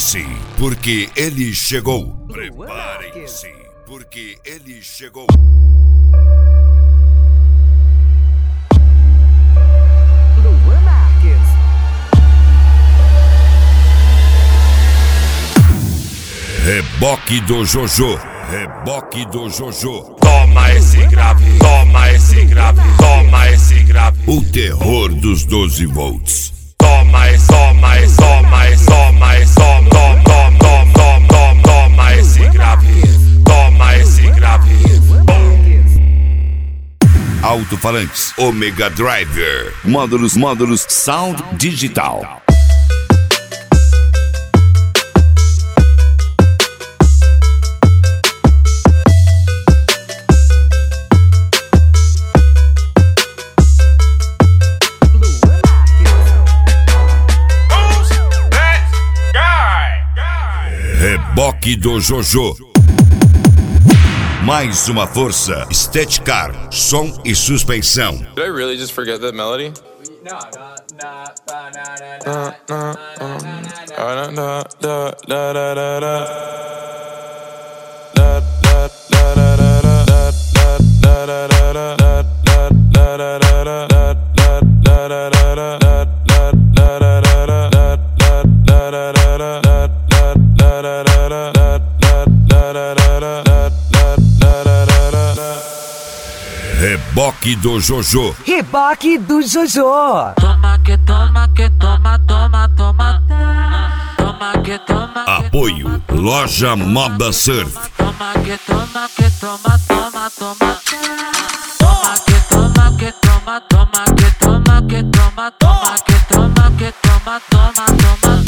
Preparem-se, porque ele chegou. Preparem-se, porque ele chegou. Luan Marques. Reboque do Jojo. Reboque do Jojo. Toma esse grave, toma esse grave, toma esse grave. O terror dos 12 volts. Toma esse, toma esse, toma esse, toma esse, toma esse grave, toma esse grave. Alto-falantes Omega Driver. Módulos Sound Digital. Reboque do Jojo. Mais uma força. Steadcar, som e suspensão. Did I really just forget that melody? Reboque do Jojo. Reboque do Jojo. Toma que toma que toma, toma, toma. Toma que toma. Apoio Loja Moda Surf. Toma que toma que toma, toma, toma. Toma que toma que toma, toma que toma que toma, toma que toma que toma, toma, toma.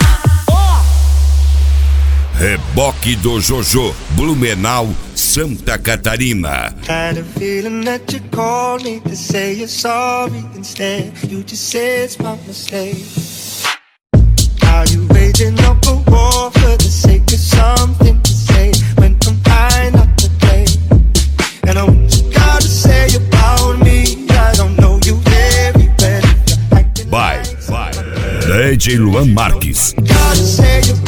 Reboque do Jojo. Blumenau, Santa Catarina. Kind of feeling that you called me to say you're sorry. Instead, you just say it's my mistake. Are you waging up a war for the sake of something to say when I'm high not to play? And I what you gotta say about me, I don't know you very well. By DJ Luan Marques. Gotta say about